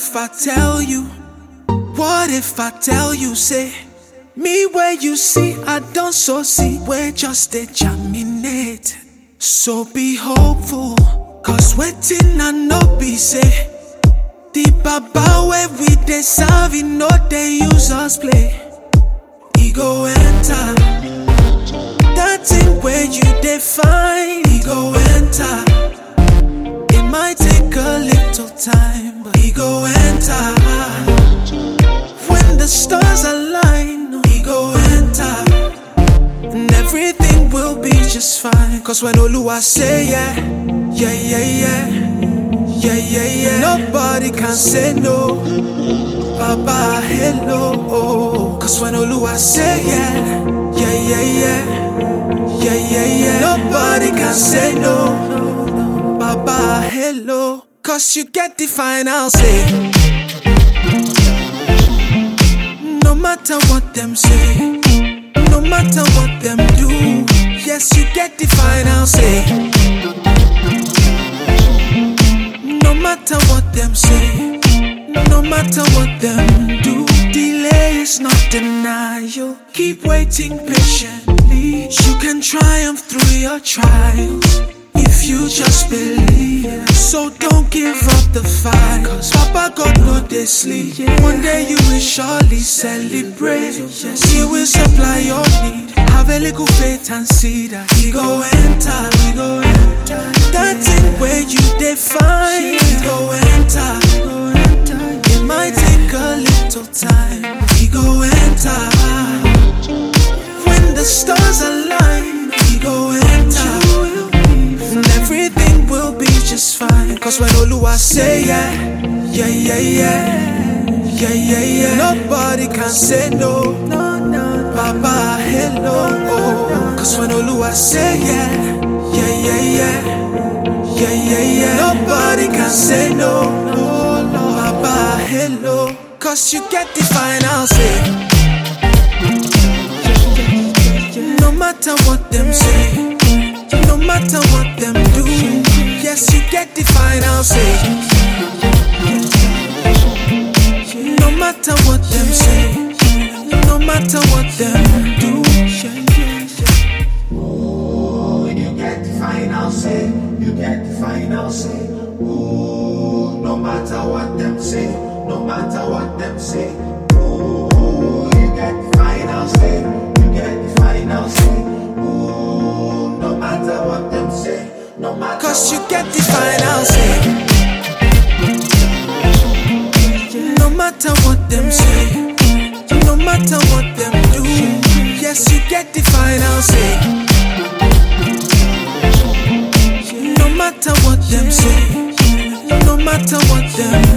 if I tell you? What if I tell you, say, me where you see, I don't so see, we're just a germinate. So be hopeful, cause waiting I no be say. The baba where we dey serve, you know they use us play. He go enter, that thing where you define. He go enter, it might take a little time, but he go enter. When the stars align, he go enter, and everything will be just fine. Cause when Oluwa say yeah, yeah, yeah, yeah, yeah, yeah, yeah, nobody can say no. Baba, hello. Cause when Oluwa say yeah, yeah, yeah, yeah, yeah, yeah, yeah, nobody can say no. Baba, hello. Cause you get the final say. No matter what them say, no matter what them do, yes, you get the final say. No matter what them say, no matter what them do, delay is not denial. Keep waiting patiently. You can triumph through your trials if you just believe. So don't give up the fight, cause Papa God know they sleep. One day you will surely celebrate. Yes, He will supply your need. Have a little faith and see that He go enter, He go enter. That thing where you define, He go enter. It might take a little time, He go enter. When the stars align, He go enter, and everything will be just fine. Cause when Oluwa say yeah, yeah, yeah, yeah, yeah, yeah, yeah, nobody can say no. Baba, hello. Cause when Oluwa say yeah, yeah, yeah, yeah, yeah, yeah, yeah, nobody can say no. Baba, hello. Cause you get the final say. No matter what them say, no matter what them do, yes, you get the final say. No matter what them say, no matter what them do, ooh, you get the final say. You get the final say. Ooh, no matter what them say, no matter what them say. Ooh, you get the final say. You get the final say. Ooh, no matter what them say, no matter. Cause you get the final say. No matter what them say, no matter what them do, yes, you get the final say. No matter what them say, no matter what them